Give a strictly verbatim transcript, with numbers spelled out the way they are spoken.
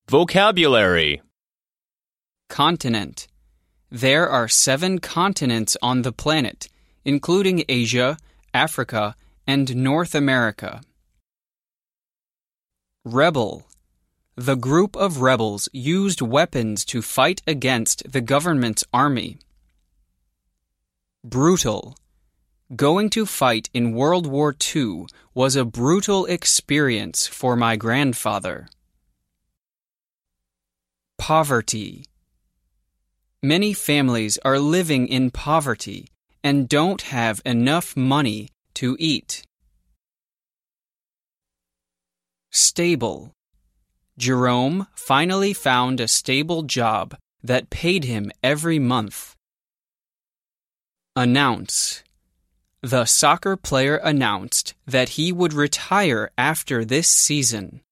Vocabulary. Continent. There are seven continents on the planet, including Asia, Africa, and North America. Rebel. The group of rebels used weapons to fight against the government's army. Brutal. Going to fight in World War Two was a brutal experience for my grandfather. Poverty. Many families are living in poverty and don't have enough money to eat. Stable. Jerome finally found a stable job that paid him every month. Announce. The soccer player announced that he would retire after this season.